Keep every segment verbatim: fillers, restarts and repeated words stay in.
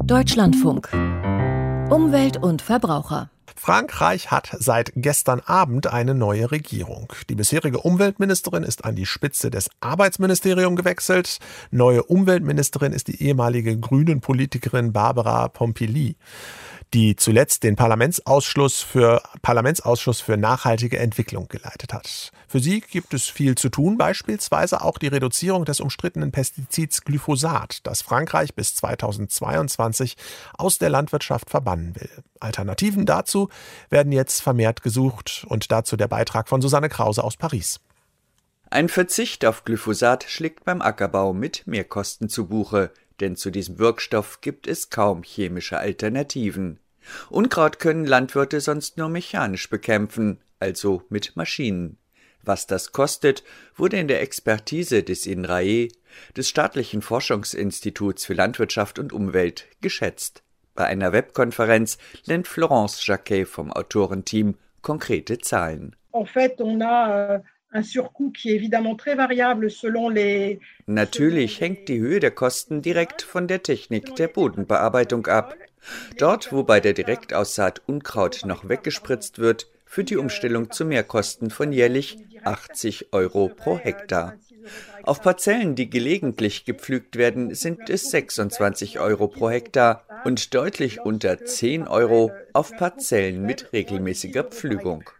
Deutschlandfunk. Umwelt und Verbraucher. Frankreich hat seit gestern Abend eine neue Regierung. Die bisherige Umweltministerin ist an die Spitze des Arbeitsministeriums gewechselt. Neue Umweltministerin ist die ehemalige Grünen-Politikerin Barbara Pompili, die zuletzt den Parlamentsausschuss für, Parlamentsausschuss für nachhaltige Entwicklung geleitet hat. Für sie gibt es viel zu tun, beispielsweise auch die Reduzierung des umstrittenen Pestizids Glyphosat, das Frankreich bis zweitausendzweiundzwanzig aus der Landwirtschaft verbannen will. Alternativen dazu werden jetzt vermehrt gesucht und dazu der Beitrag von Susanne Krause aus Paris. Ein Verzicht auf Glyphosat schlägt beim Ackerbau mit Mehrkosten zu Buche, denn zu diesem Wirkstoff gibt es kaum chemische Alternativen. Unkraut können Landwirte sonst nur mechanisch bekämpfen, also mit Maschinen. Was das kostet, wurde in der Expertise des INRAE, des Staatlichen Forschungsinstituts für Landwirtschaft und Umwelt, geschätzt. Bei einer Webkonferenz nennt Florence Jacquet vom Autorenteam konkrete Zahlen. En fait, on a un surcoût qui est évidemment très variable selon les. Natürlich hängt die Höhe der Kosten direkt von der Technik der Bodenbearbeitung ab. Dort, wo bei der Direktaussaat Unkraut noch weggespritzt wird, führt die Umstellung zu Mehrkosten von jährlich achtzig Euro pro Hektar. Auf Parzellen, die gelegentlich gepflügt werden, sind es sechsundzwanzig Euro pro Hektar und deutlich unter zehn Euro auf Parzellen mit regelmäßiger Pflügung.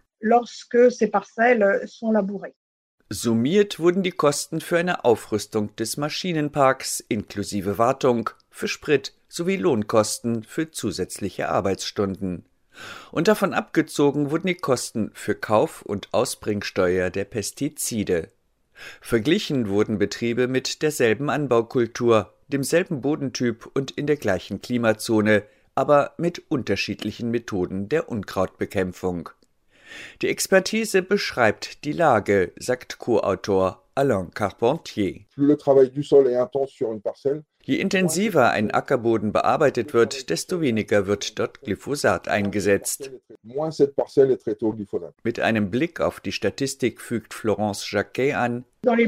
Summiert wurden die Kosten für eine Aufrüstung des Maschinenparks inklusive Wartung, für Sprit sowie Lohnkosten für zusätzliche Arbeitsstunden. Und davon abgezogen wurden die Kosten für Kauf- und Ausbringsteuer der Pestizide. Verglichen wurden Betriebe mit derselben Anbaukultur, demselben Bodentyp und in der gleichen Klimazone, aber mit unterschiedlichen Methoden der Unkrautbekämpfung. Die Expertise beschreibt die Lage, sagt Co-Autor Alain Carpentier. Je intensiver ein Ackerboden bearbeitet wird, desto weniger wird dort Glyphosat eingesetzt. Mit einem Blick auf die Statistik fügt Florence Jacquet an: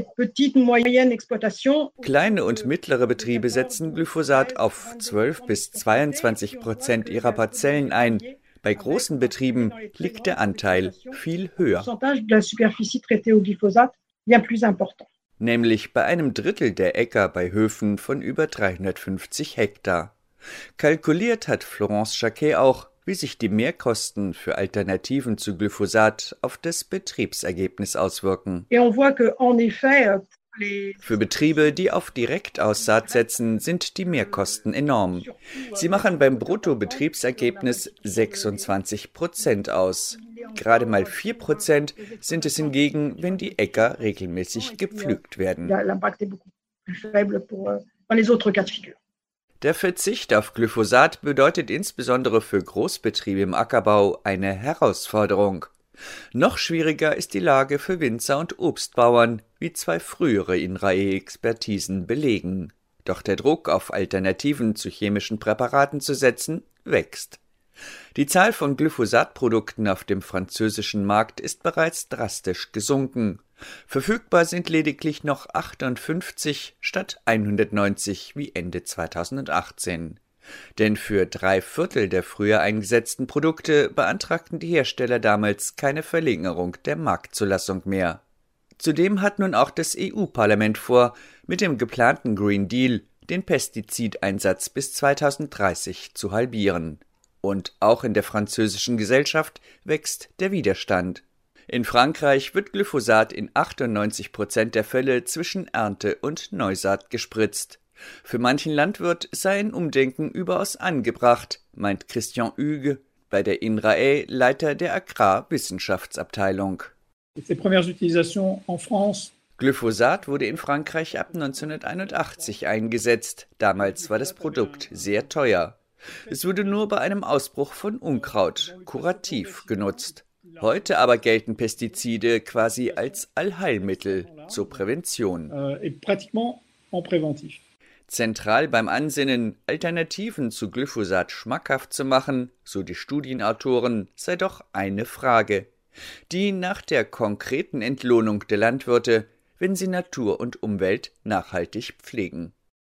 Kleine und mittlere Betriebe setzen Glyphosat auf zwölf bis zweiundzwanzig Prozent ihrer Parzellen ein. Bei großen Betrieben liegt der Anteil viel höher. Nämlich bei einem Drittel der Äcker bei Höfen von über dreihundertfünfzig Hektar. Kalkuliert hat Florence Jacquet auch, wie sich die Mehrkosten für Alternativen zu Glyphosat auf das Betriebsergebnis auswirken. Für Betriebe, die auf Direktaussaat setzen, sind die Mehrkosten enorm. Sie machen beim Bruttobetriebsergebnis sechsundzwanzig Prozent aus. Gerade mal vier Prozent sind es hingegen, wenn die Äcker regelmäßig gepflügt werden. Der Verzicht auf Glyphosat bedeutet insbesondere für Großbetriebe im Ackerbau eine Herausforderung. Noch schwieriger ist die Lage für Winzer und Obstbauern, wie zwei frühere INRAE-Expertisen belegen. Doch der Druck auf Alternativen zu chemischen Präparaten zu setzen, wächst. Die Zahl von Glyphosat-Produkten auf dem französischen Markt ist bereits drastisch gesunken. Verfügbar sind lediglich noch achtundfünfzig statt hundertneunzig wie Ende zweitausendachtzehn. Denn für drei Viertel der früher eingesetzten Produkte beantragten die Hersteller damals keine Verlängerung der Marktzulassung mehr. Zudem hat nun auch das E U-Parlament vor, mit dem geplanten Green Deal den Pestizideinsatz bis zweitausenddreißig zu halbieren. Und auch in der französischen Gesellschaft wächst der Widerstand. In Frankreich wird Glyphosat in achtundneunzig Prozent der Fälle zwischen Ernte und Neusaat gespritzt. Für manchen Landwirt sei ein Umdenken überaus angebracht, meint Christian Hugues, bei der INRAE Leiter der Agrarwissenschaftsabteilung. Glyphosat wurde in Frankreich ab neunzehnhunderteinundachtzig eingesetzt. Damals war das Produkt sehr teuer. Es wurde nur bei einem Ausbruch von Unkraut kurativ genutzt. Heute aber gelten Pestizide quasi als Allheilmittel zur Prävention. Zentral beim Ansinnen, Alternativen zu Glyphosat schmackhaft zu machen, so die Studienautoren, sei doch eine Frage: die nach der konkreten Entlohnung der Landwirte, wenn sie Natur und Umwelt nachhaltig pflegen.